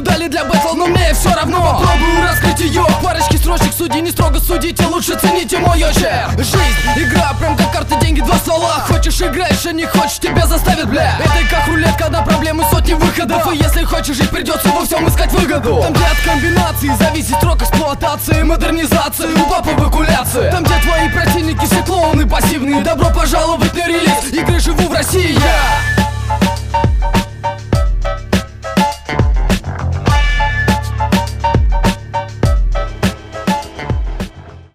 дали для бэтла, но мне все равно. Попробую раскрыть ее. Парочки строчек, судьи не строго судите, лучше цените мой очер. Жизнь, игра, прям как карты, деньги, два ствола. Хочешь играешь, а не хочешь, тебя заставят, бля. Это как рулетка, на проблемы сотни выходов. И если хочешь жить, придется во всем искать выгоду. Там, где от комбинации зависит срок эксплуатации, модернизации, у пап эвакуляции. Там, где твои противники все клоуны пассивные, добро пожаловать на релиз игры «Живу в России».